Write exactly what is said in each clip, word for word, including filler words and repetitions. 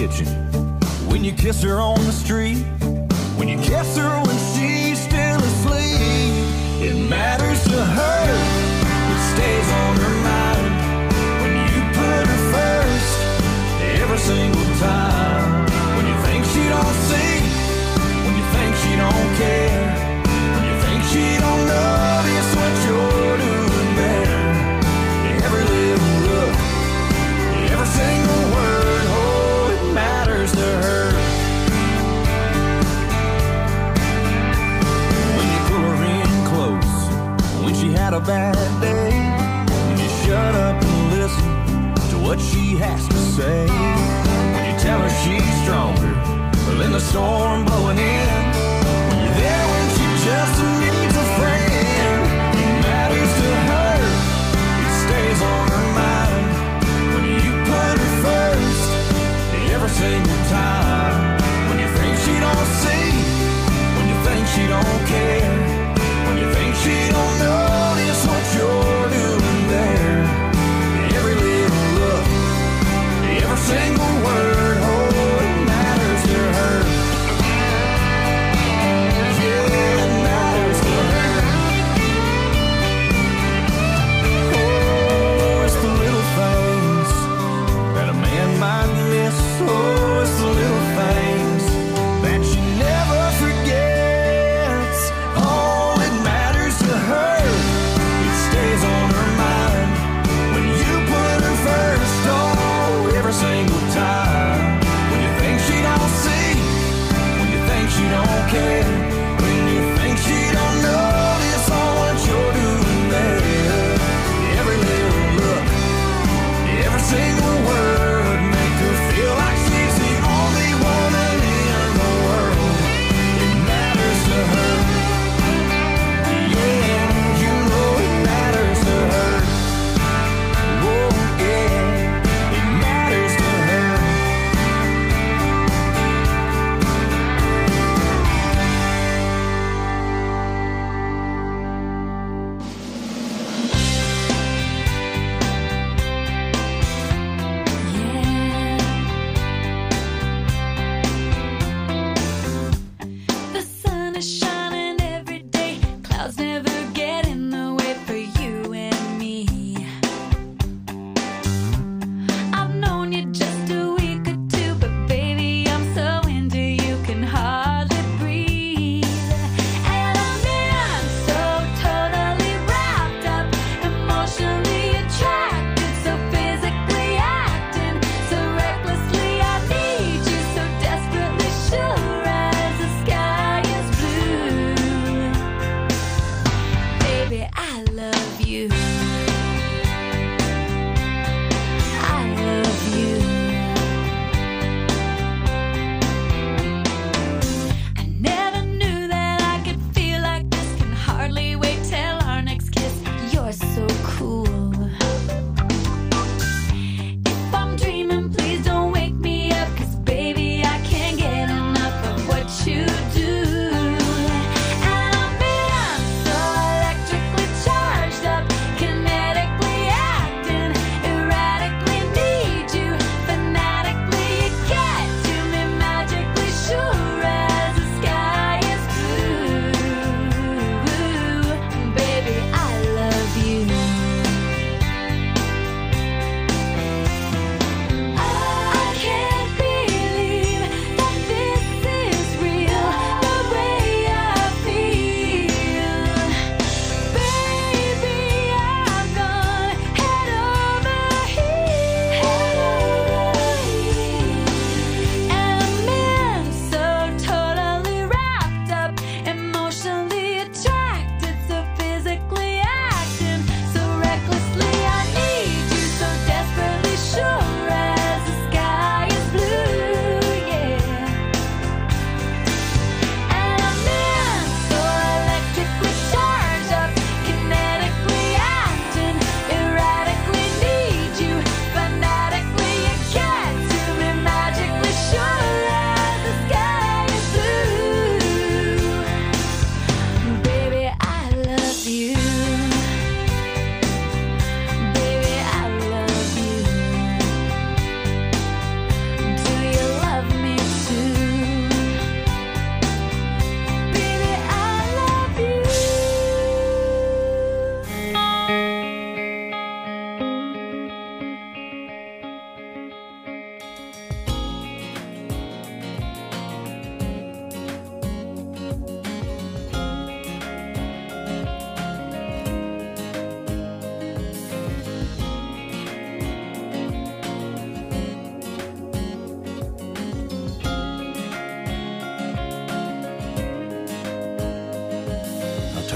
kitchen, when you kiss her on the street, when you kiss her when she's still asleep. It matters to her, it stays on her mind, when you put her first every single time. When you think she don't see, when you think she don't care, when you think she don't notice what you're doing there. Every little look, every single word, oh, it matters to her. When you pull her in close, when she had a bad day, when you shut up and listen to what she has to say, when you tell her she's stronger than the storm blowing in, when you're there when she just needs a friend. It matters to her, it stays on her mind, when you put her first every single time. When you think she don't see, when you think she don't care, when you think she don't notice what you're doing there. Every little look, every single word, oh, it matters to her.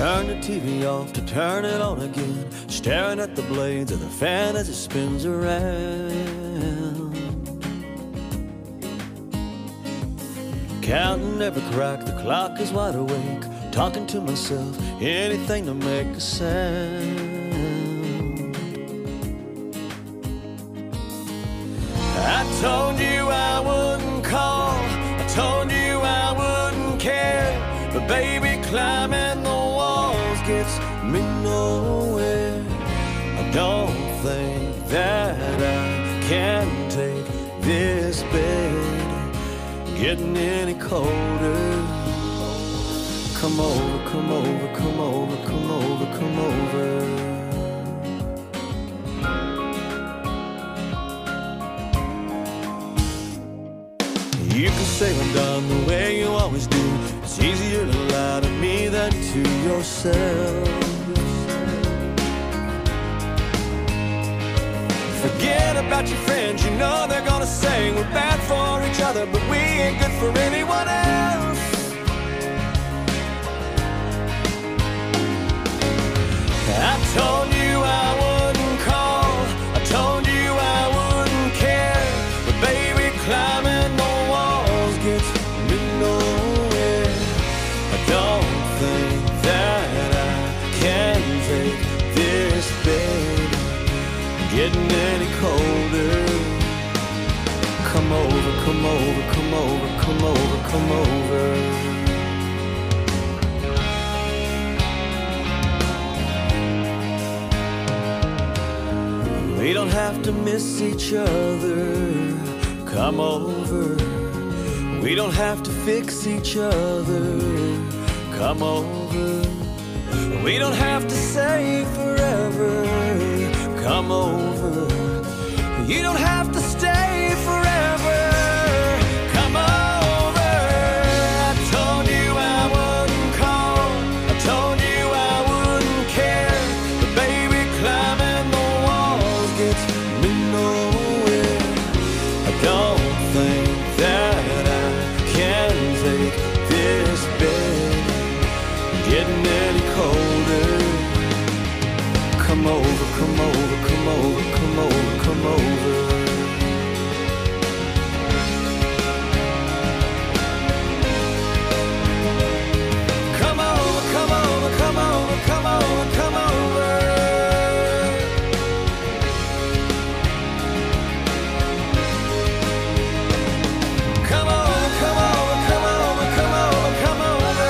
turn the T V off to turn it on again, staring at the blades of the fan as it spins around. Counting every crack, the clock is wide awake, talking to myself, anything to make a sound. I told you I wouldn't call, I told you I wouldn't care, but baby, climbing the walls gets me nowhere. I don't think that I can take this bed getting any colder. Come over, come over, come over, come over, come over. You can say I'm done the way you always do. It's easier to lie to me than to yourself. Forget about your friends, you know they're gonna say we're bad for each other, but we ain't good for anyone else. I told you I wouldn't call, I told you I wouldn't care, but baby, climbing the walls gets me nowhere. I don't think that I can take this bed getting any colder. Come over, come over, come over, come over, come over. We don't have to miss each other. Come over. We don't have to fix each other. Come over. We don't have to say forever. Come over. You don't have to stay forever. Come over. I told you I wouldn't call, I told you I wouldn't care, but baby, climbing the walls gets me nowhere. I don't think that I can take this bed getting any colder. Come over, come over, come over, come over, come over. Come over, come over, come over, come over, come over. Come over, come over, come over, come over, come over.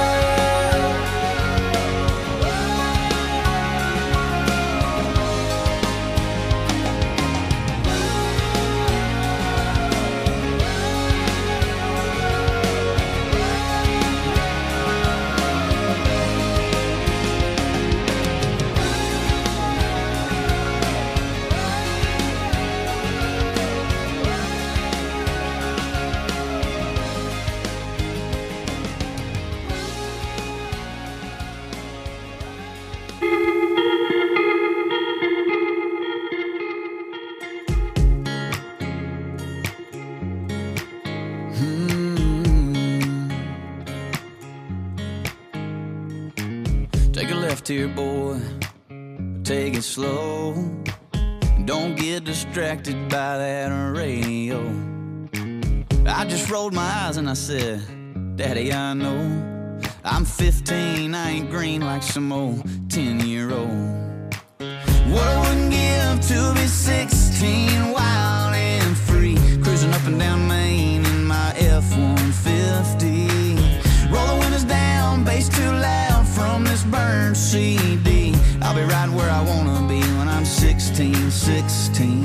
Take a left here, boy, take it slow. Don't get distracted by that radio. I just rolled my eyes and I said, Daddy, I know I'm fifteen, I ain't green like some old ten-year-old. What I wouldn't give to be sixteen, wild and free, cruising up and down Main in my F one fifty. Roll the windows down, bass too loud from this burned C D. I'll be right where I wanna be when I'm sixteen, sixteen.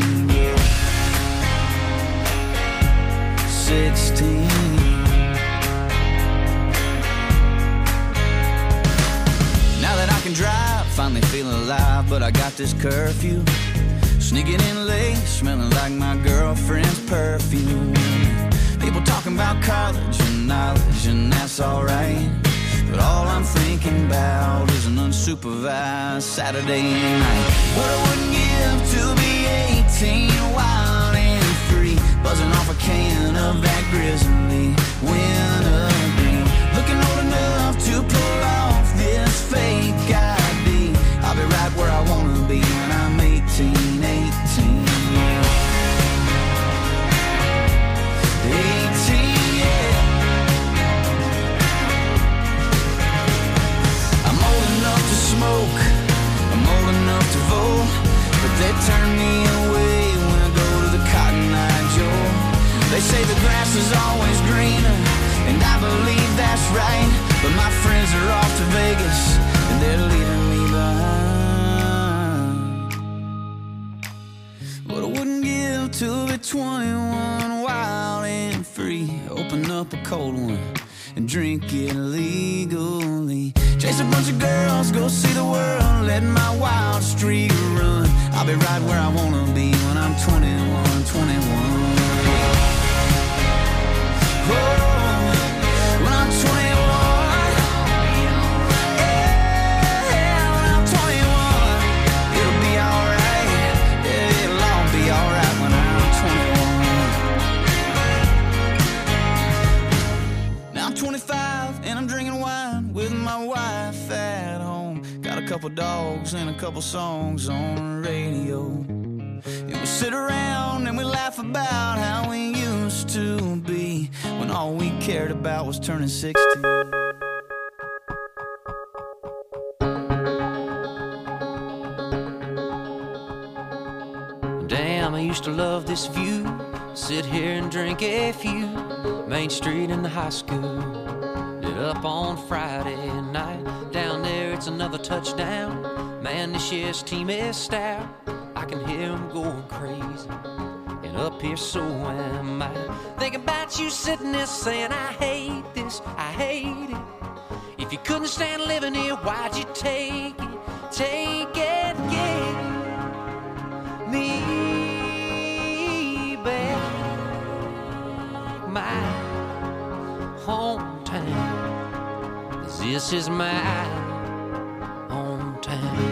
sixteen. Now that I can drive, finally feeling alive, but I got this curfew. Sneaking in late, smelling like my girlfriend's perfume. People talking about college and knowledge, and that's alright, but all I'm thinking about is an unsupervised Saturday night. What I wouldn't give to be eighteen, wild and free, buzzing off a can of that grizzly wintergreen. Looking old enough to pull off this fake turn me away when I go to the Cotton Eye Joe. They say the grass is always greener, and I believe that's right. But my friends are off to Vegas, and they're leaving me behind. But I wouldn't give to be twenty-one, wild and free. Open up a cold one and drink it legally. Chase a bunch of girls, go see the world, let my wild streak run. I'll be right where I wanna be when I'm twenty-one, twenty-one. Oh, when I'm twenty-one, yeah, when I'm twenty-one, it'll be alright, yeah, it'll all be alright when I'm twenty-one. Now I'm twenty-five and I'm drinking wine with my wife at home. Got a couple dogs and a couple songs on the radio. And we sit around and we laugh about how we used to be, when all we cared about was turning sixty. Damn, I used to love this view. Sit here and drink a few. Main Street in the high school. Lit up on Friday night. Down there it's another touchdown. Man, this year's team is stout. I can hear them going crazy. And up here so am I. Thinking about you sitting there saying, I hate this, I hate it. If you couldn't stand living here, why'd you take it? Take it, get me back. My hometown, 'cause this is my hometown.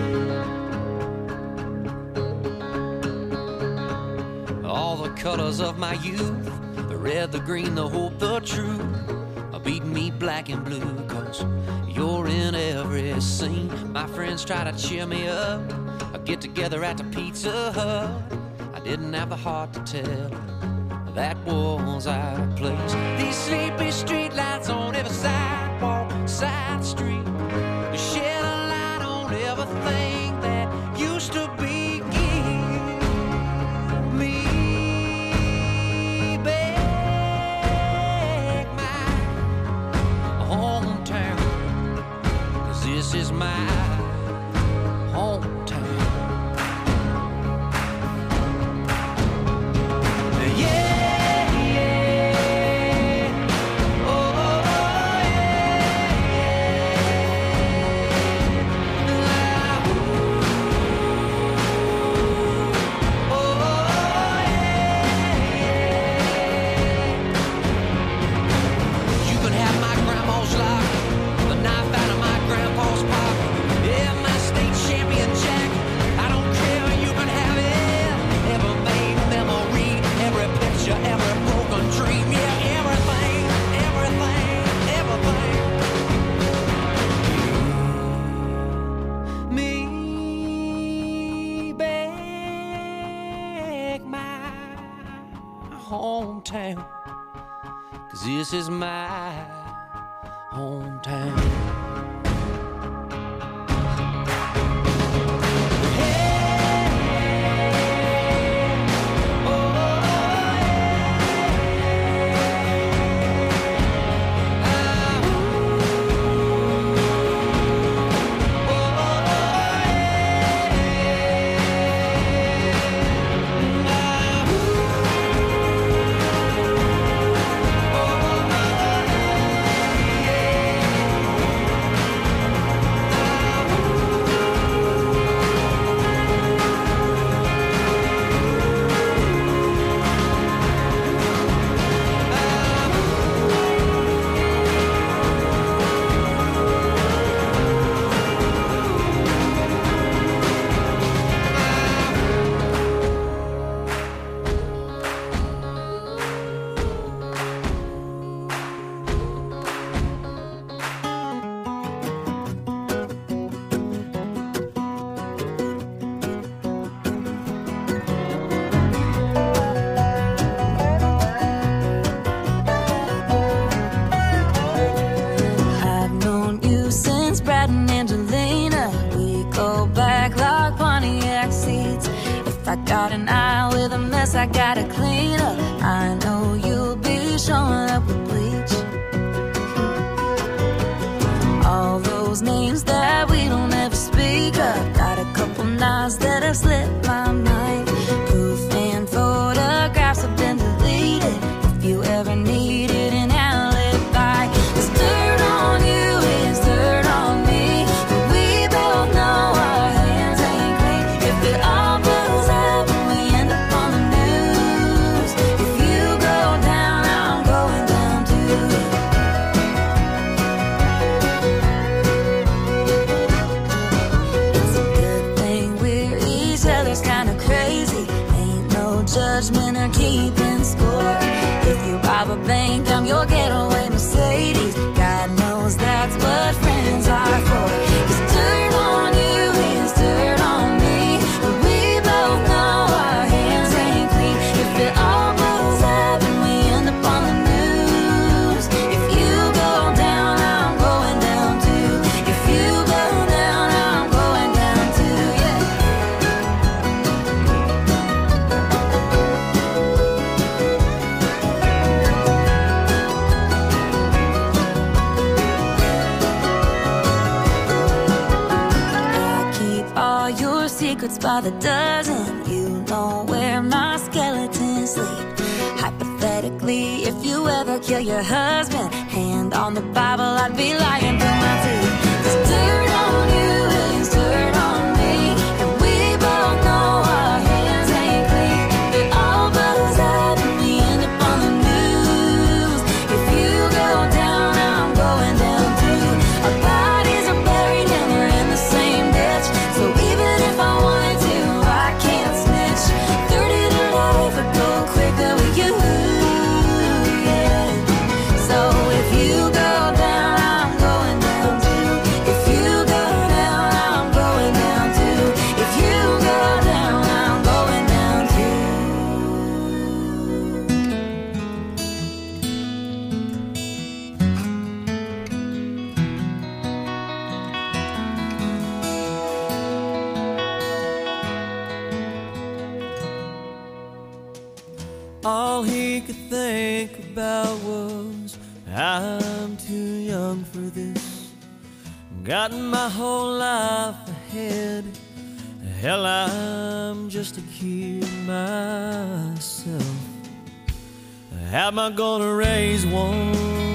All the colors of my youth, the red, the green, the hope, the truth, are beating me black and blue, 'cause you're in every scene. My friends try to cheer me up, I get together at the Pizza Hut. I didn't have the heart to tell that was our place. These sleepy street lights on every sidewalk, side street, shed a light on everything that used to be. This is my hometown. Yeah, yeah. Oh, yeah, yeah. Oh, yeah. You can have my grandma's lock, the knife out of my grandpa's pocket. Yeah, my state champion jack. I don't care, you can have it. Every made memory, every picture, every broken dream. Yeah, everything, everything, everything. Me back my hometown, 'cause this is my hometown. I got an eye with a mess I gotta clean up. I know you'll be showing up with bleach. All those names that we don't ever speak of. Got a couple knives that have slipped my mind. Proof and photographs have been deleted. If you ever needed an alibi, there's dirt on you, it's dirt on me. But we both know our hands ain't clean. If it all blows up and we end up on the news, if you go down, I'm going down too. It's a good thing we're each other's kinda crazy. Ain't no judgment or keeping score. If you rob a bank, I'm your getaway Mercedes. God knows that's what friends are for. It's dirt on you, it's dirt on me. But we both know our hands ain't clean. If it all blows up and we end up on the news, if you go down, I'm going down too. If you go down, I'm going down too, yeah. I keep all your secrets by the dozen. You know where my skeletons sleep. Hypothetically, if you ever kill your husband, hand on the Bible, I'd be lying through my teeth. There's dirt on you, it's dirt on me. And we both know our hands ain't clean. It all blows up and we end up on the news. If you go down, I'm going down too. Our bodies are buried and we're in the same ditch. So even if I wanted to, I can't snitch. thirty to life would go quicker with you, yeah. So if you go down, I'm going down too. If you go down, I'm going down too. If you go down, I'm going down too. All he could think about was, I'm too young for this. Got my whole life ahead. Hell, I'm just a kid myself. How am I gonna raise one?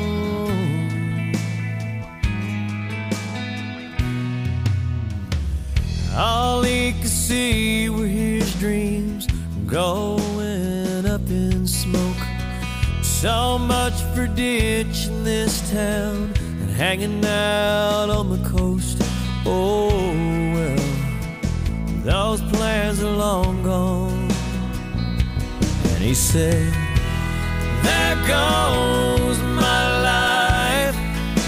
All he could see were his dreams going up in smoke. So much for ditching this town and hanging out on the coast. Oh well, those plans are long gone. And he said, there goes my life.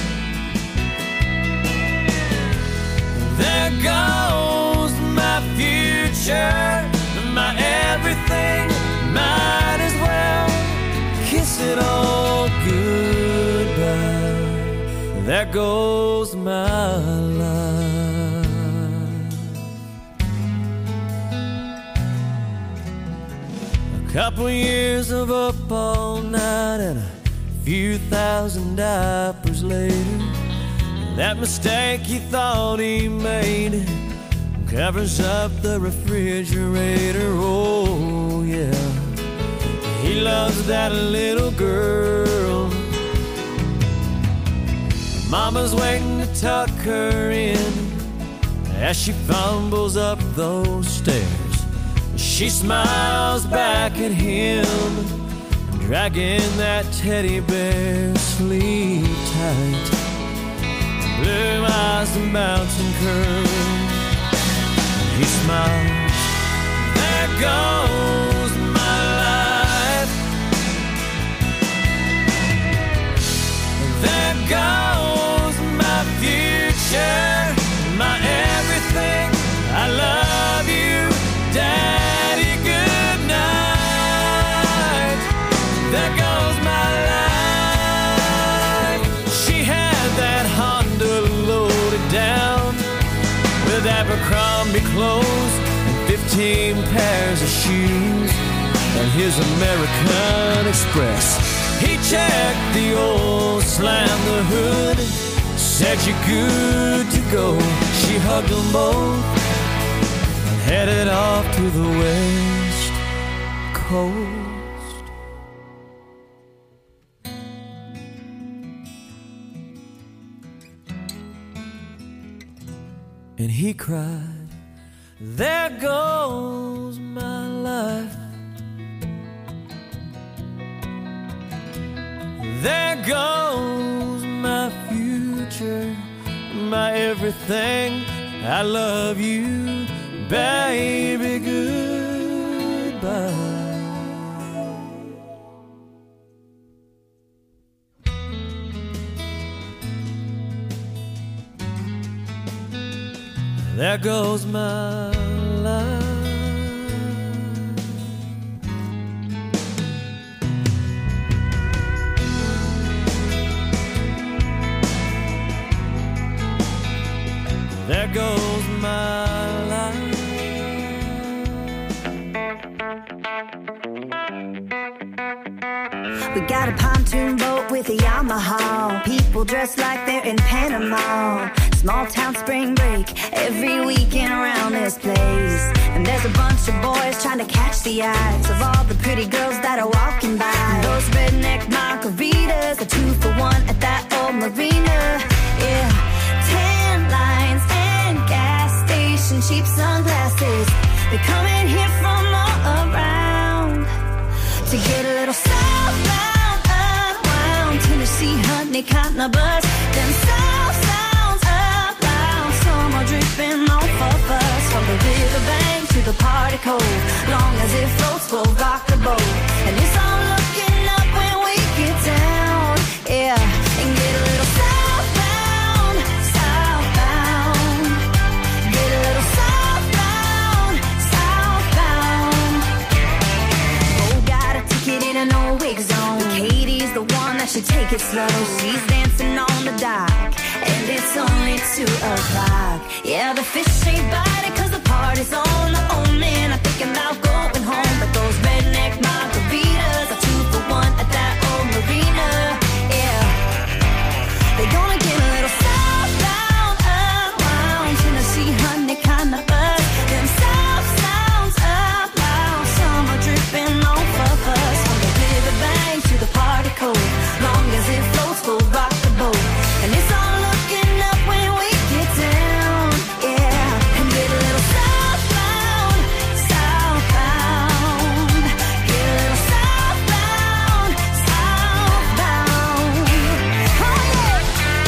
There goes my future, my everything. Might as well kiss it all goodbye. There goes my life. A couple years of up all night and a few thousand diapers later, that mistake he thought he made covers up the refrigerator. Oh yeah, he loves that little girl. Mama's waiting to tuck her in as she fumbles up those stairs. She smiles back at him, dragging that teddy bear. Sleep tight, blue eyes and bouncing curls. He smiles, there goes my life. There goes my future, my everything. I love you, Daddy, good night. There goes my life. She had that Honda loaded down with Abercrombie clothes and fifteen seventeen pairs of shoes and his American Express. He checked the oil, slammed the hood, said you're good to go. She hugged them both and headed off to the West Coast. And he cried, there goes my life. There goes my future, my everything. I love you, baby, goodbye. There goes my life. There goes my life. We got a pontoon boat with a Yamaha. People dressed like they're in Panama. Small town spring break every weekend around this place. And there's a bunch of boys trying to catch the eyes of all the pretty girls that are walking by. Those redneck margaritas are two for one at that old marina. Yeah, tan lines and gas station cheap sunglasses. They're coming here from all around to get a little southbound, unwound. Tennessee honey cotton a buzz. Them south sounds up loud. Summer dripping off of us. From the riverbank to the party cove. Long as it floats, we'll rock the boat. And it's all looking up when we get down. Yeah, and get a little southbound, southbound. Get a little southbound, southbound. Oh, got a ticket in an old wig zone. Katie's the one that should take it slow. She's dancing on the dock, and it's only two o'clock. Yeah, the fish ain't biting cause the party's on. The old man, I'm thinking about going home. But those redneck margaritas are two for one at that old marina. Yeah, they're gonna get a little southbound, unwound. Tennessee honey kinda buzz. Them south sounds up loud. Summer dripping off of us. From the riverbank to the party cove. Long as it floats, we'll rock the boat. And it's all looking up when we get down. Yeah, and get a little southbound, southbound. Get a little southbound, southbound. Oh yeah.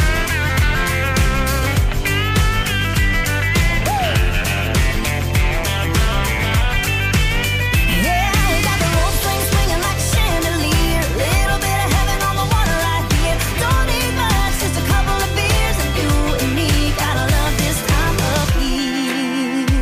Yeah, we got the rope swing swinging like a chandelier. Little bit of heaven on the water right here. Don't need much, just a couple of beers, and you and me gotta love this time of year.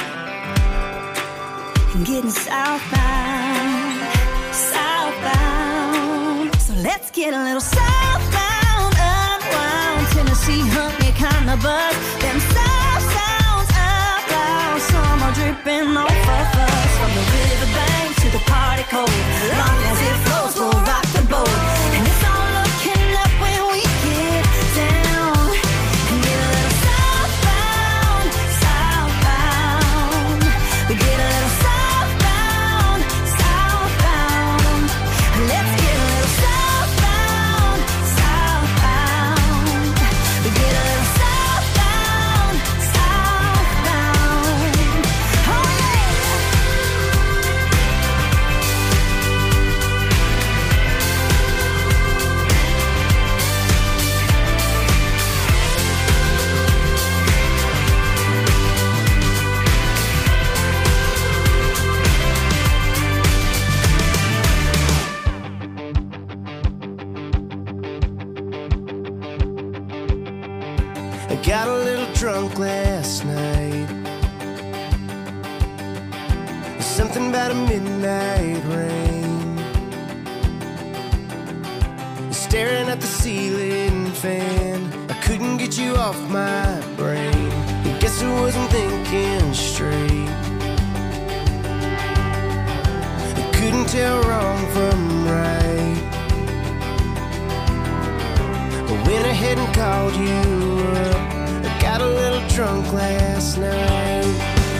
And getting southbound, southbound. So let's get a little southbound, unwound. Tennessee honey kinda buzz. Them south sounds up loud. Summer dripping off of us. From the riverbank to the party cove. Long as it flows, we'll rock the boat. And it's all looking up when we get down. And get a little southbound, southbound. We get a little southbound, southbound. Let's get a little southbound, southbound. We get a little southbound, southbound. Oh yeah. I got a little drunk last night. There's something about a midnight rain. Staring at the ceiling fan, I couldn't get you off my brain. I guess I wasn't thinking straight. couldn't tell wrong from right. I went ahead and called you up. I got a little drunk last night.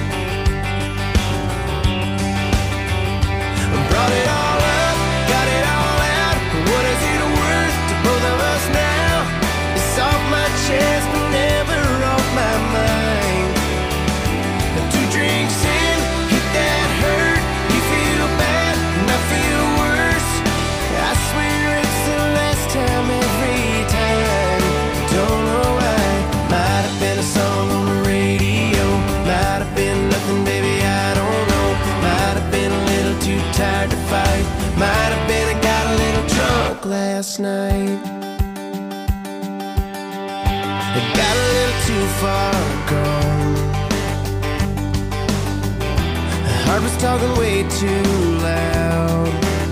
I brought it all up, got it all out. What is it worth to both of us now? It's off my chest but never off my mind. Two drinks in, hit that hurt. You feel bad and I feel worse. I swear it's the last time every time. Don't know why. Might have been a song on the radio. Might have been nothing, baby, I don't know. Might have been a little too tired to fight. Might have been I got a little drunk last night. I got a little too far gone. Heart was talking way too loud.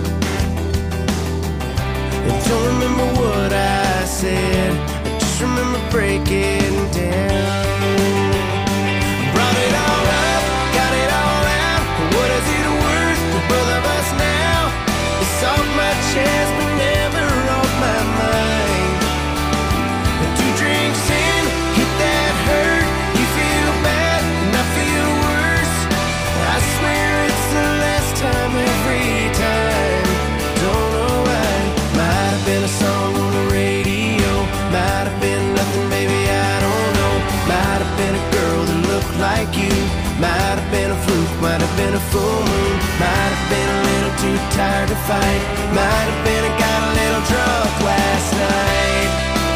I don't remember what I said, I just remember breaking down. Brought it all up, got it all out. What is it worth to both of us now? It's off my chest but never off my mind. Two drinks in, hit that hurt. You feel bad and I feel worse. I swear it's the last time every time. Don't know why. Might have been a song on the radio. Might have been nothing, baby, I don't know. Might have been a girl that looked like you. Might have been a fluke, might have been a full moon. Might have been a little too tired to fight. Might have been I got a little drunk last night.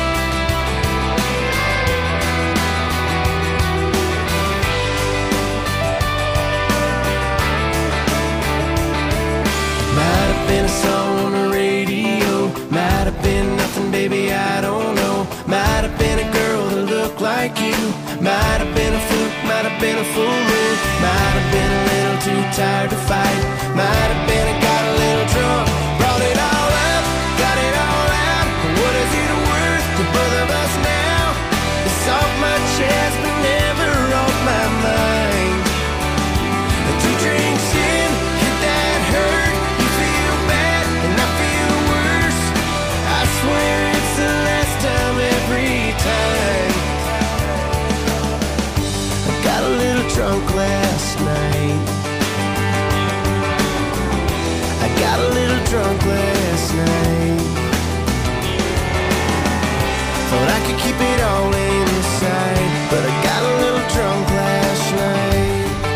Might have been a song on the radio. Might have been nothing, baby, I don't know. Might have been a girl that looked like you. Might have been a fluke, might have been a full moon. Might have been a little too tired to fight. Might have been I got a little drunk. Brought it all up, got it all out. What is it worth to both of us now? It's off my chest but never off my mind. Two drinks in, hit that hurt. You feel bad and I feel worse. I swear it's the last time every time. I got a little drunk last night. I got a little drunk last night. Thought I could keep it all inside, but I got a little drunk last night.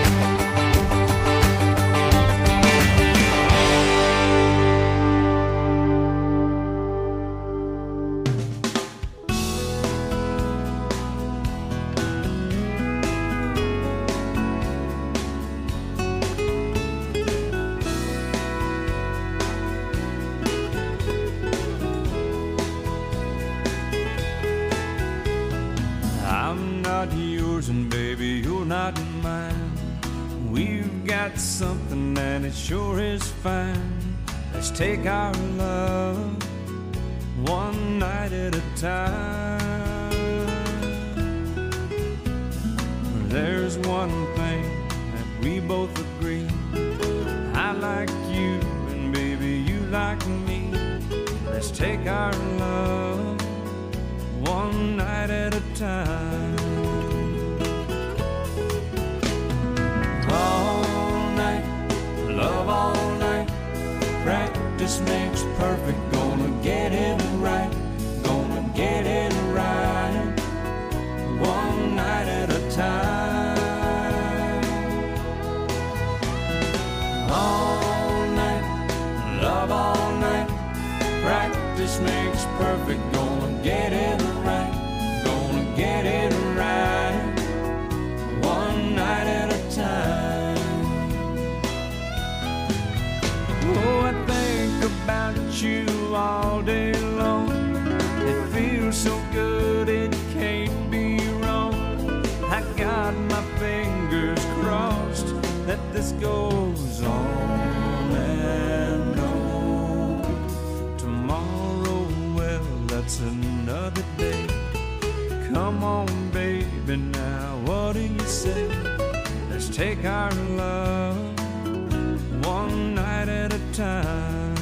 I'm not yours and baby, you're not mine. We've got something and it sure is fine. Let's take our love one night at a time. There's one thing that we both agree. I like you and baby you like me. Let's take our love one night at a time. All night, love all night. Practice makes perfect. Gonna get it right. Gonna get it right. One night at a time. All night, love all night. Practice makes perfect. Gonna get it right. Gonna get it right. One night at a time. Oh, I think about you all day long. It feels so good, it can't be wrong. I got my fingers crossed that this goes on and on. Tomorrow, well, that's another day. Come on, baby, now what do you say? Let's take our love one night at a time.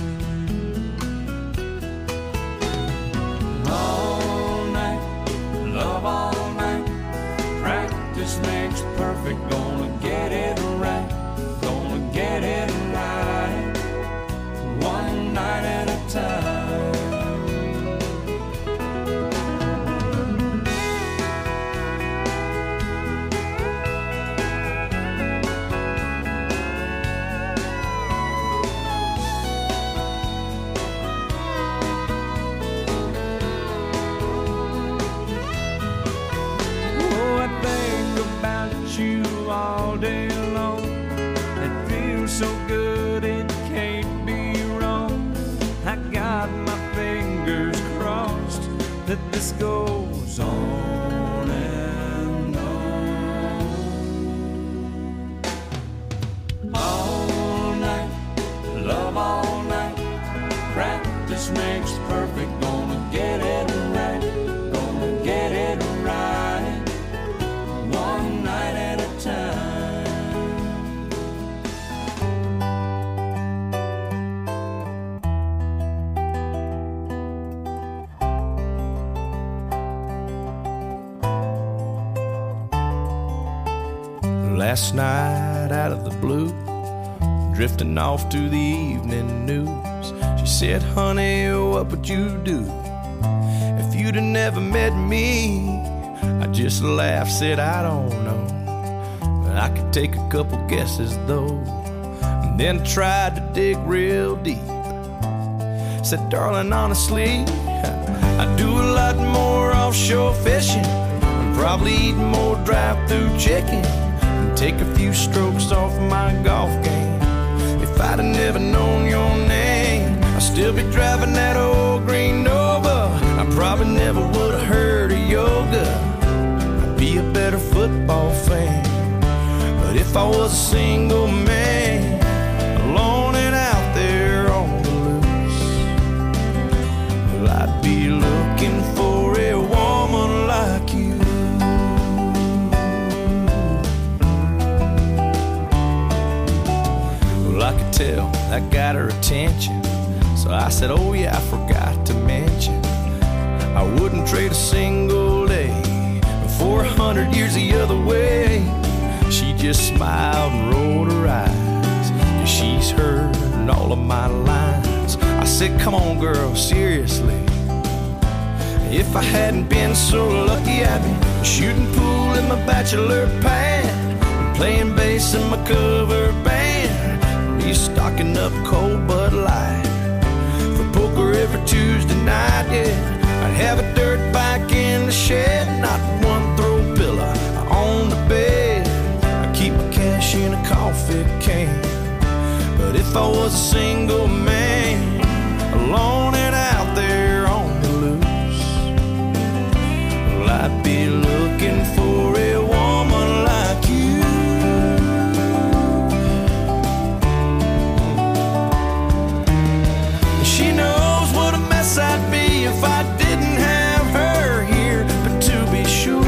All night, love all night. Practice makes perfect. Gonna get it right. Gonna get it right. One night at a time. All day long, it feels so good it can't be wrong. I got my fingers crossed that this goes on and on. All night, love all night. Practice makes perfect. Gonna get it right. Gonna get it right. One night at a time. Last night out of the blue, drifting off to the evening news, she said, honey, what would you do if you'd have never met me? I just laughed, said I don't know, but I could take a couple guesses though. And then tried to dig real deep. Said, darling, honestly, I do a lot more offshore fishing, and probably eat more drive-through chicken, and take a few strokes off my golf game. If I'd have never known your name, I'd still be driving that old green Nova. I probably never would have heard of yoga. Be a better football fan. But if I was a single man, alone and out there on the loose, well, I'd be looking for a woman like you. Well, I could tell that got her attention, so I said, oh yeah, I forgot to mention, I wouldn't trade a single day for a hundred years the other way. She just smiled and rolled her eyes, 'cause she's heard all of my lines. I said, come on girl, seriously, if I hadn't been so lucky, I'd be shooting pool in my bachelor pad, and playing bass in my cover band, be stocking up cold Bud Light for poker every Tuesday night, yeah. I'd have a dirt bike in the shed, not one throw pillow on the bed. I keep my cash in a coffee can. But if I was a single man, alone and out there on the loose, well, I'd be looking for a woman like you. She knows what a mess I'd be if I didn't have her here. But to be sure,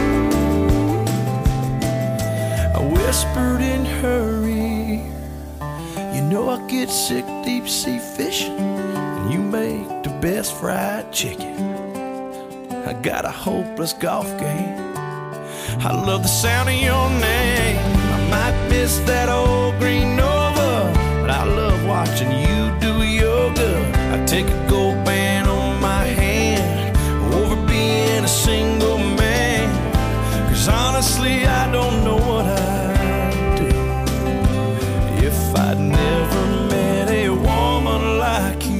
I whispered in her ear, you know I get sick deep sea fishing, and you make the best fried chicken. I got a hopeless golf game. I love the sound of your name. I might miss that old green Nova, but I love watching you do yoga. I take a gold band on my hand over being a single man, 'cause honestly I don't know what I'd do if I'd never met a woman like you.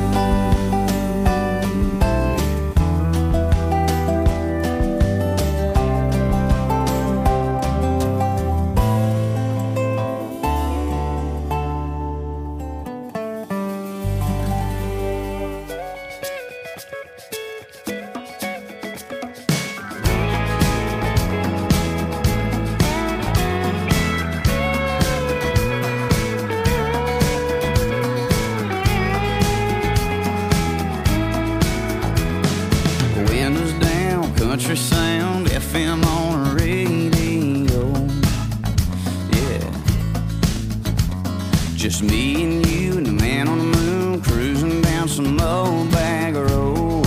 Country sound, F M on radio, yeah. just me and you and the man on the moon, cruising down some old bag road.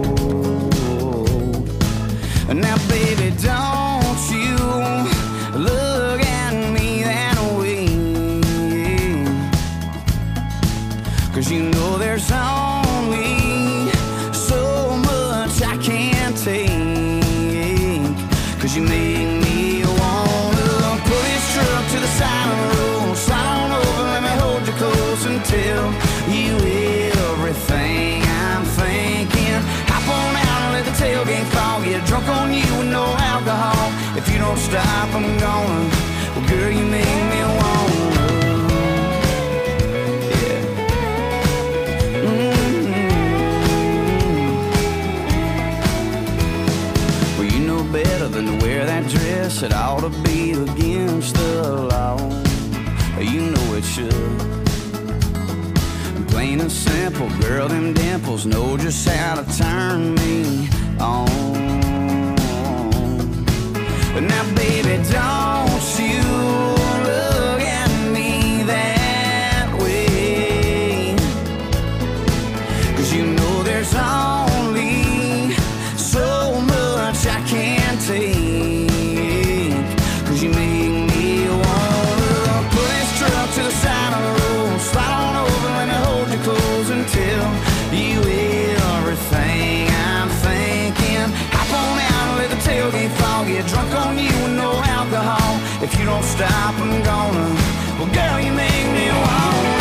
Now baby, don't you look at me that way, 'cause you know there's only so much I can't take, 'cause you make me wanna pull this truck to the side of the road, slide on over, let me hold you close and tell you everything I'm thinking. Hop on out and let the tailgate fall, get drunk on you with no alcohol. If you don't stop, I'm gonna. Well, girl, you make me wanna. Yeah. Mm-hmm. Well, you know better than to wear that dress. It ought to be against the law. You know it should. Plain and simple, girl, them dimples know just how to turn me on. But now, baby, don't you look at me that way, 'cause you know there's only so much I can't take, 'cause you make me wanna pull this truck to the side of the road, slide on over, let me hold you close and tell you everything I'm thinking. Hop on out and let the tailgate fall, get drunk on you with no alcohol. If you don't stop, I'm gonna. Well, girl, you make me wanna.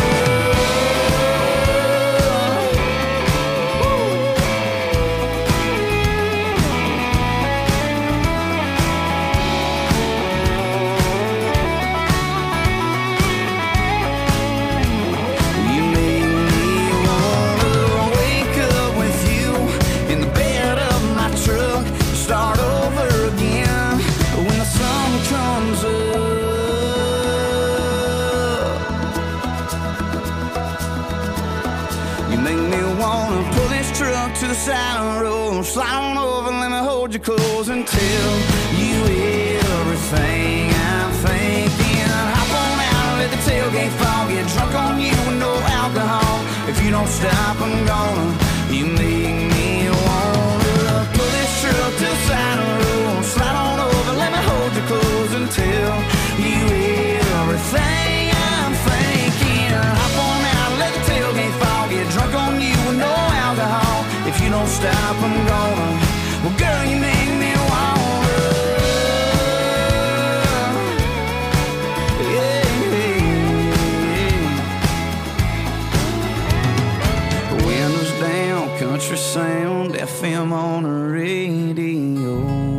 To the side of the road, slide on over, let me hold you close and tell you everything I'm thinking. Hop on out and let the tailgate fall, get drunk on you with no alcohol. If you don't stop, I'm gonna. You make me wanna pull this truck to the side of the road, slide on over, let me hold you close and tell you everything I'm thinking. Hop on out and let the tailgate fall, get drunk on you with no alcohol. If you don't stop, I'm gonna. Well, girl, you make me wanna. Yeah, yeah. Windows down, country sound, F M on the radio.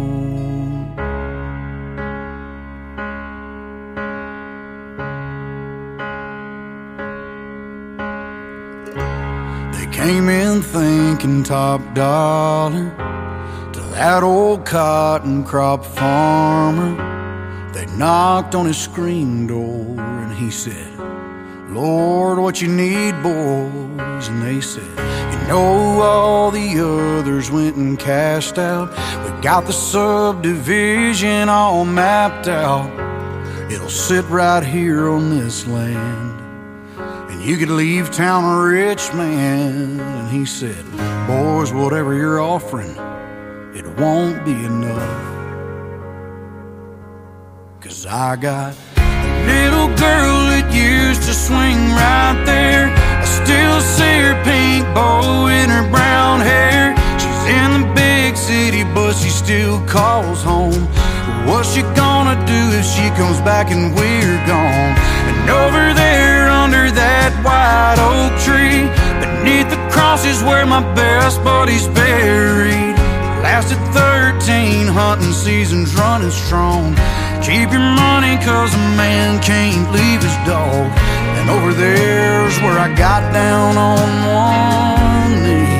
Came in thinking top dollar to that old cotton crop farmer. They knocked on his screen door and he said, Lord, what you need, boys? And they said, you know, all the others went and cashed out. We got the subdivision all mapped out. It'll sit right here on this land. You could leave town a rich man. And he said, boys, whatever you're offering, it won't be enough. 'Cause I got a little girl that used to swing right there. I still see her pink bow in her brown hair. She's in the big city, but she still calls home. What's she gonna do if she comes back and we're gone? And over there under that white oak tree, beneath the cross is where my best buddy's buried. Lasted thirteen hunting seasons running strong. Keep your money 'cause a man can't leave his dog. And over there's where I got down on one knee.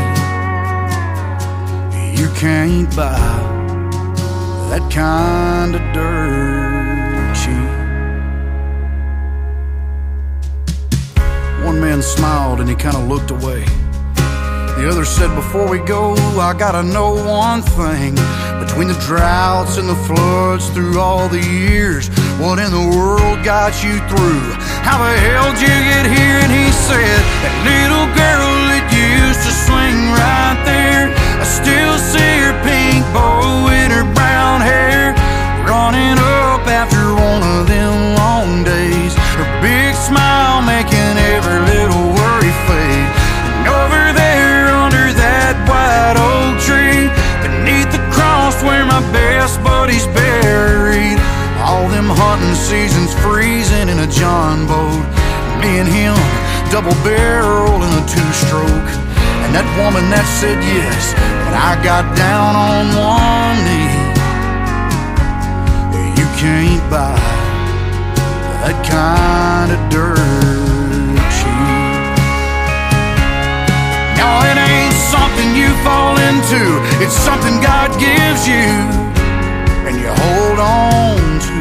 You can't buy that kind of dirt cheap. One man smiled and he kind of looked away. The other said, before we go, I gotta know one thing. Between the droughts and the floods through all the years, what in the world got you through? How the hell did you get double barrel and a two-stroke. And that woman that said yes when I got down on one knee. You can't buy that kind of dirt cheap. No, it ain't something you fall into. It's something God gives you and you hold on to.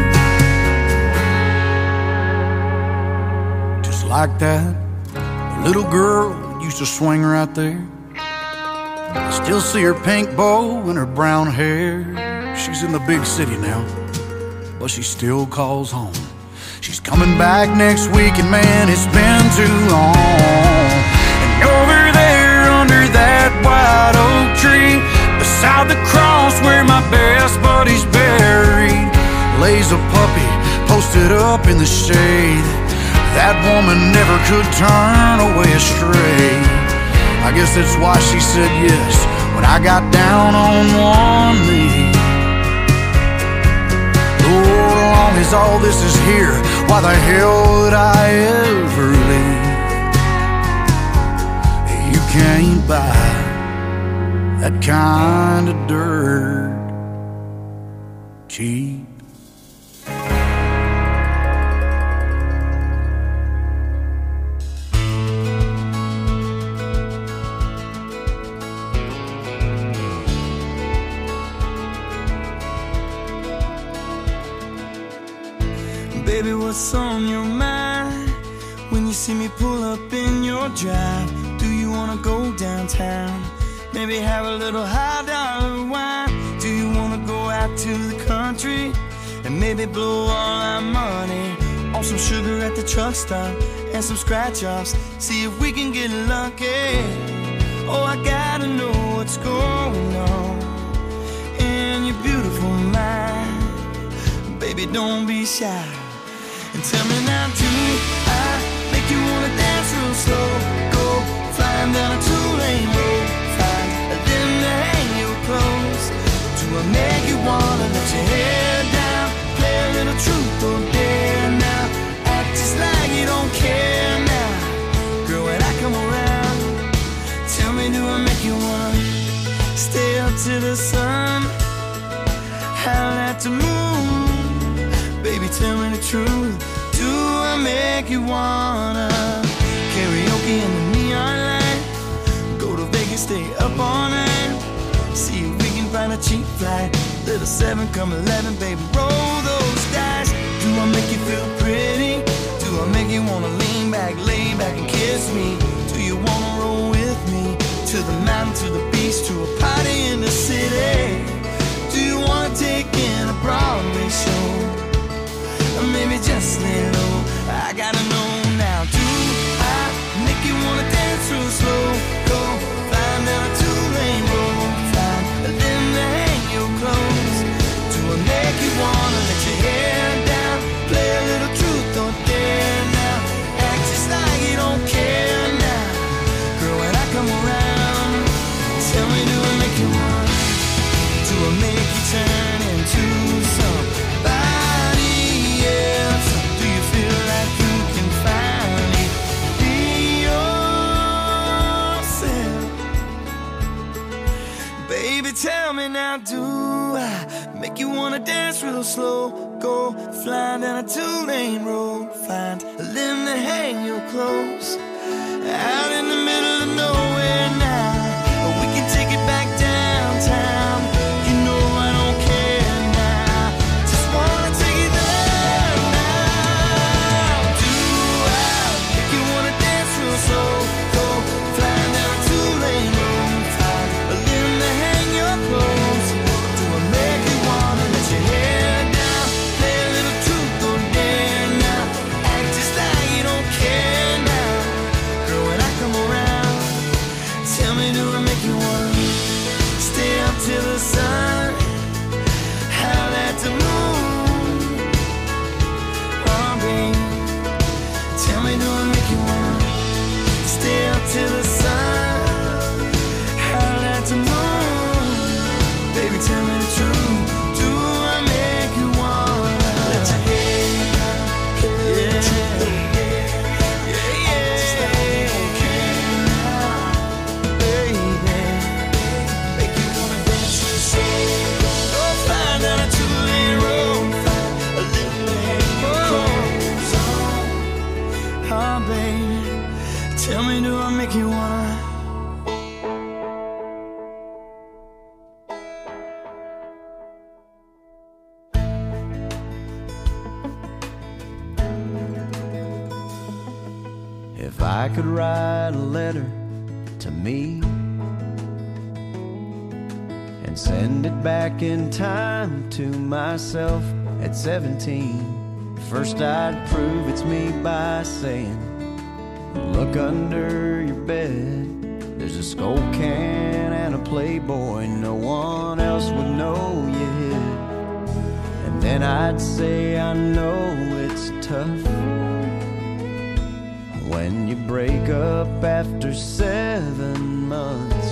Just like that little girl used to swing right there. I still see her pink bow and her brown hair. She's in the big city now, but she still calls home. She's coming back next week, and man, it's been too long. And over there under that white oak tree, beside the cross where my best buddy's buried, lays a puppy posted up in the shade. That woman never could turn away astray. I guess that's why she said yes when I got down on one knee. Lord, as long as all this is here, why the hell would I ever leave? You can't buy that kind of dirt cheap. Baby, what's on your mind when you see me pull up in your drive? Do you wanna go downtown? Maybe have a little high dollar wine? Do you wanna go out to the country and maybe blow all our money on some sugar at the truck stop and some scratch offs? See if we can get lucky. Oh, I gotta know what's going on in your beautiful mind. Baby, don't be shy. And tell me now, do I make you wanna dance real slow? Go flying down a two-lane road, find a then to hang your clothes. Do I make you wanna let your hair down, play a little truth or dare now, act just like you don't care now? Girl, when I come around, tell me, do I make you wanna stay up to the sun, howl at the moon? Baby, tell me the truth. Do I make you wanna karaoke in the neon light? Go to Vegas, stay up all night. See if we can find a cheap flight. Little seven, come eleven, baby, roll those dice. Do I make you feel pretty? Do I make you wanna lean back, lay back and kiss me? Do you wanna roll with me to the mountain, to the beach, to a party in the city? Do you wanna take in a Broadway show? Or maybe just lay low. I gotta know now. Do I make you wanna dance real slow? Go flying down a two-lane road, find a limb to hang your clothes. Do I make you wanna let your hair down, play a little truth or dare now, act just like you don't care now? Girl, when I come around, tell me, do I make you wanna? Do I make you turn into somebody? Do you feel like you can finally be yourself? Baby, tell me now, do I make you wanna dance real slow? Go flying down a two-lane road, find a limb to hang your clothes, out in the middle of nowhere now. Or we can take it back downtown. You know I don't care now, just wanna take it there now. Do I make you wanna dance real slow? Go flying down a two-lane road, find a limb to hang your clothes. Do I make you wanna let your hair down, play a little truth or dare now, act just like you don't care now? Girl, when I come around, tell me, do I make you wanna stay up till the sun, howl at the moon? Oh, babe, tell me, do I make you wanna stay up till the sun, howl at the moon? Baby, tell me the truth. Do I make you wanna let your hair down, yeah, yeah, yeah, yeah. Tell me, do I make you wanna? If I could write a letter to me and send it back in time to myself at seventeen, first I'd prove it's me by saying, look under your bed, there's a Skull can and a Playboy no one else would know you hid. And then I'd say, I know it's tough when you break up after seven months.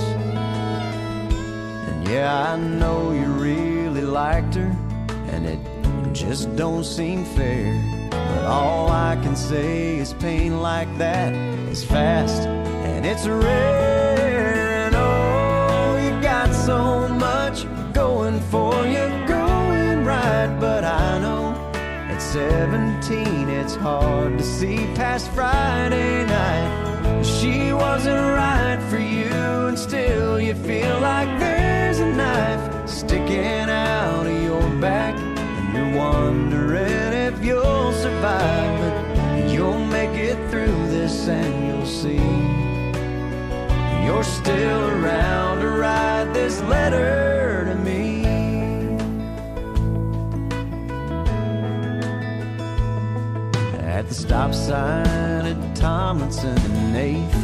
And yeah, I know you really liked her, and it just don't seem fair. But all I can say is pain like that is fast and it's rare. And oh, you got so much going for you, going right. But I know at seventeen it's hard to see past Friday night. She wasn't right for you, and still you feel like there's a knife sticking out of your back, and you're wondering if you'll survive. But you'll make it through this and you'll see you're still around to write this letter to me. At the stop sign at Tomlinson and eighth,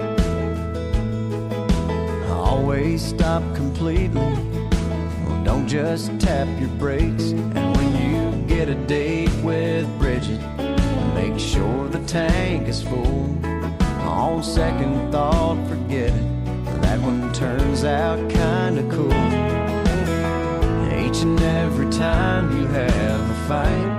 I always stop completely. Well, don't just tap your brakes. And when you get a date with Bridget, make sure the tank is full. On second thought, forget it, that one turns out kinda cool. Each and every time you have a fight,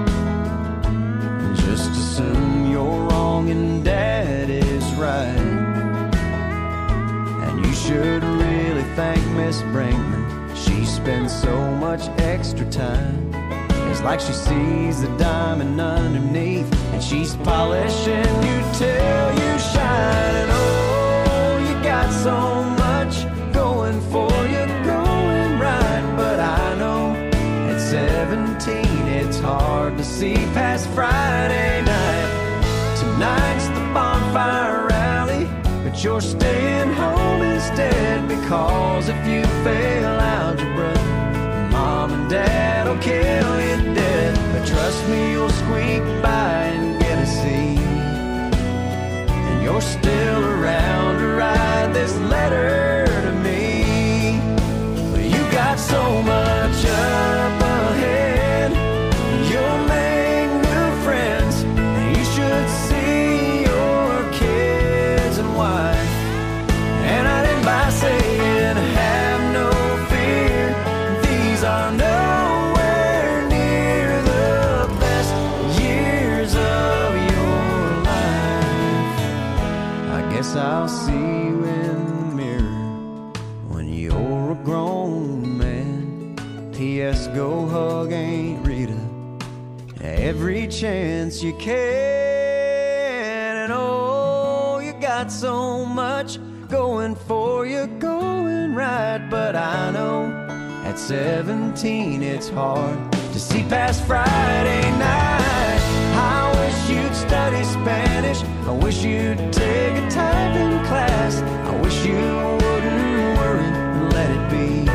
just assume you're wrong and Dad is right. And you should really thank Miss Brinkman. She spends so much extra time. It's like she sees the diamond underneath, and she's polishing you till you shine. And oh, you got so much going for you, going right. But I know at seventeen it's hard to see past Friday night. Tonight's the bonfire rally, but you're staying home instead, because if you fail algebra, Mom and Dad will kill you dead. But trust me, you'll squeak by and get a C, and you're still around to write this letter to me. But you got so much up ahead, you'll make new friends, and you should see your kids and wife. And I didn't by saying have no fear, these are nowhere near the best years of your life. I guess I'll see you in the mirror when you're a grown man. P S go hug Aunt Rita every chance you can. And oh, you got so much going for you, going right. But I know at seventeen it's hard to see past Friday night. I wish you'd study Spanish, I wish you'd take a typing class, I wish you wouldn't worry and let it be.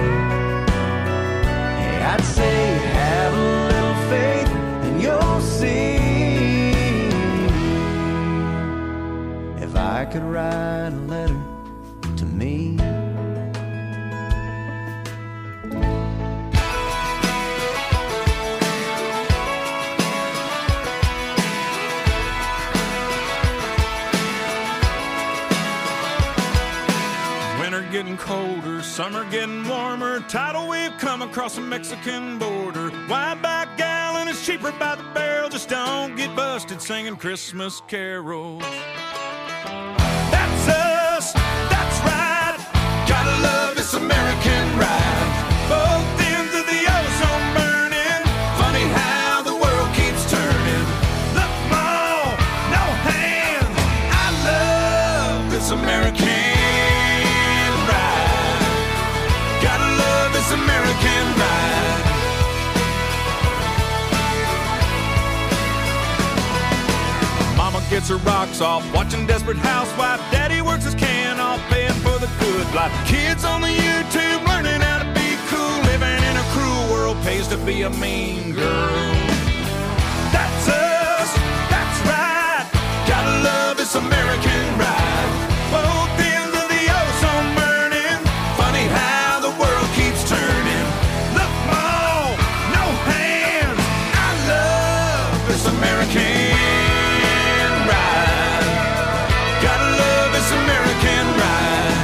Hey, I'd say have a little faith and you'll see. If I could write a letter to me. Winter getting colder, summer getting warmer, tidal wave come across the Mexican border. Wide back gallon is cheaper by the barrel, just don't get busted singing Christmas carols. That's us, that's right, gotta love this American ride. Both ends of the ozone burning, funny how the world keeps turning. Look, Mom, no hands, I love this American ride. Gotta love this American ride. Mama gets her rocks off watching Desperate Housewife. Daddy works his can off paying for the good life. Kids on the YouTube learning how to be cool. Living in a cruel world pays to be a mean girl. That's us, that's right. Gotta love this American ride. Both ends of the ozone burning. Funny how the world keeps turning. Look, Mom, no hands. I love this American ride. Gotta love this American ride.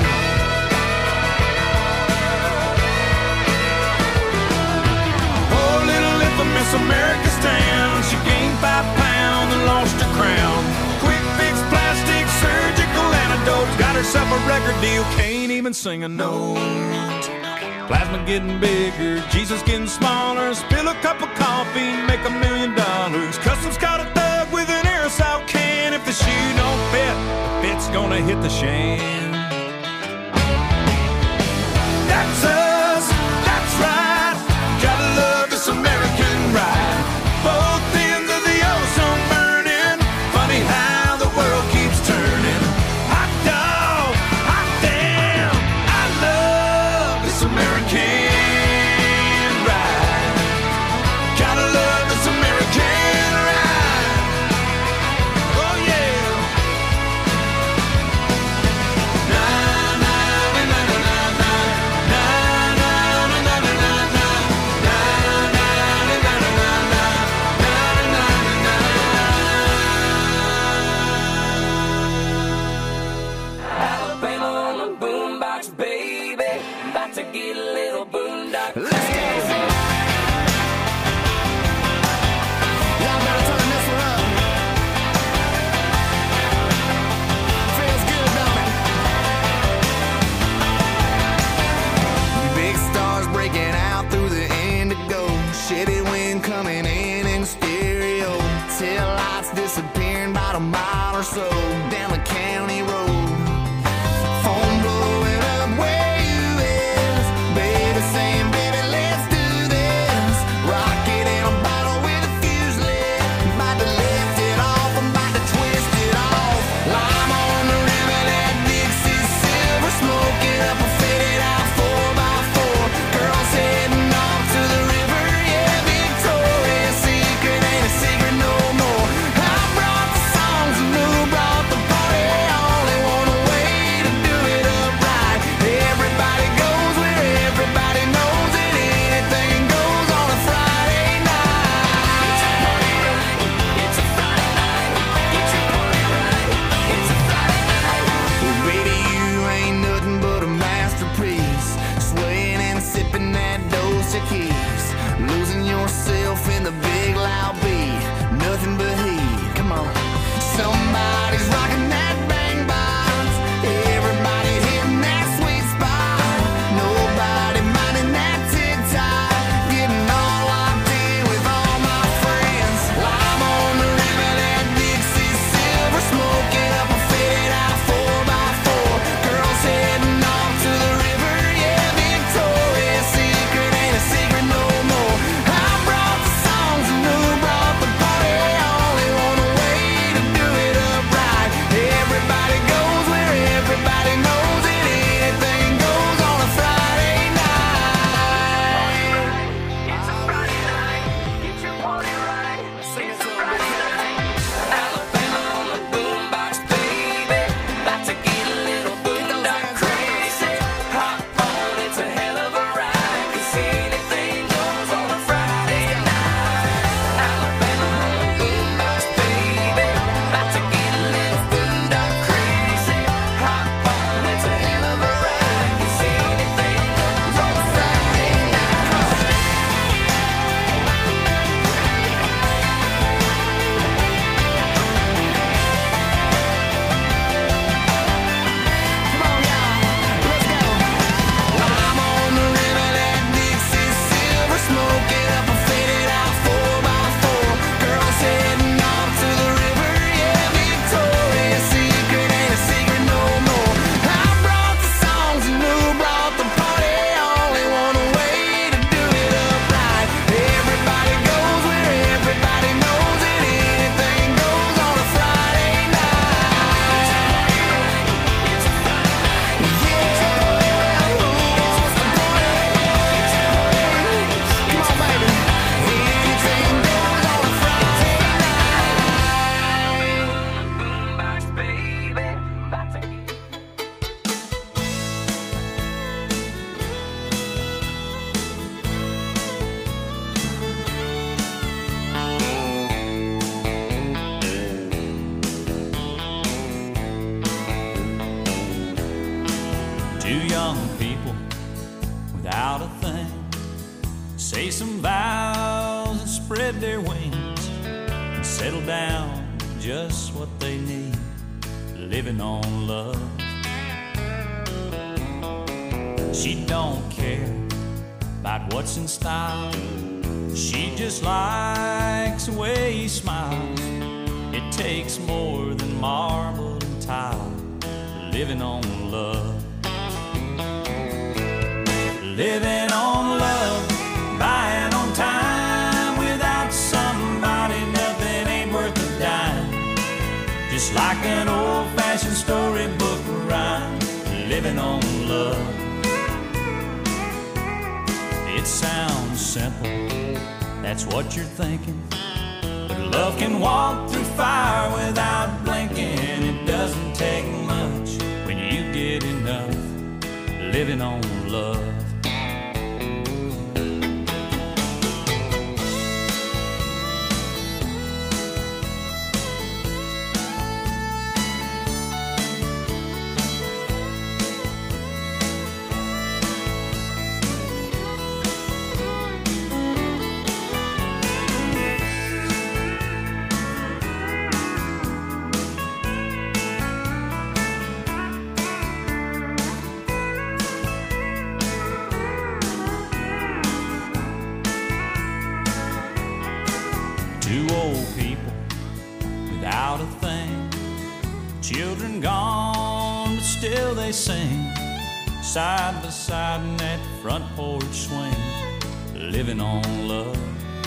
Oh, little infamous America stand. She gained five pounds and lost her crown. Quick fix, plastic, surgical antidote. Got herself a record deal, can't even sing a note. Plasma getting bigger, Jesus getting smaller. Spill a cup of coffee, make a million dollars. Customs caught a thug with an aerosol can. If the shoe don't fit, the fit's gonna hit the shan. That's us, that's right. Gotta love this American ride. Both ends of the ozone burning. Funny how the world keeps turning. Hot dog, hot damn. I love this American ride. Gotta love this American ride. Oh yeah. Na na na na na na na na na na na na na na na na na. Alabama on the boombox, baby. About to get a little boondock. Let's go. Y'all better turn this one up. Feels good, don't it? Big stars breaking out through the indigo. Shitty wind coming in in stereo. Tail lights disappearing about a mile or so down the county road. Phone blowing up where you is. Baby saying, baby, let's do this. Rocket in a bottle with a fuse lit. About to lift it off, I'm about to twist it off. Lime on the river, that Dixie silver. Smoking up a faded out four by four. Girls heading off to the river, yeah, Victoria's Secret ain't a secret no more. I brought the songs and who brought the party? Only Two young people without a thing say some vows and spread their wings and settle down to just what they need, living on love. She don't care about what's in style. She just likes the way he smiles. It takes more than marble and tile, living on love. Living on love, buying on time. Without somebody, nothing ain't worth a dime. Just like an old-fashioned storybook rhyme, living on love. It sounds simple, that's what you're thinking. But love can walk through fire without blinking. It doesn't take much when you get enough, living on love. Two old people without a thing, children gone, but still they sing, side by side in that front porch swing, living on love.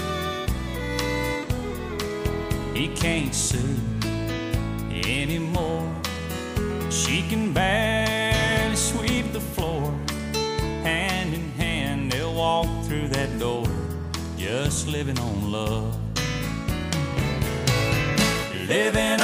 He can't see anymore. She can barely sweep the floor. Hand in hand they'll walk through that door, just living on love. Living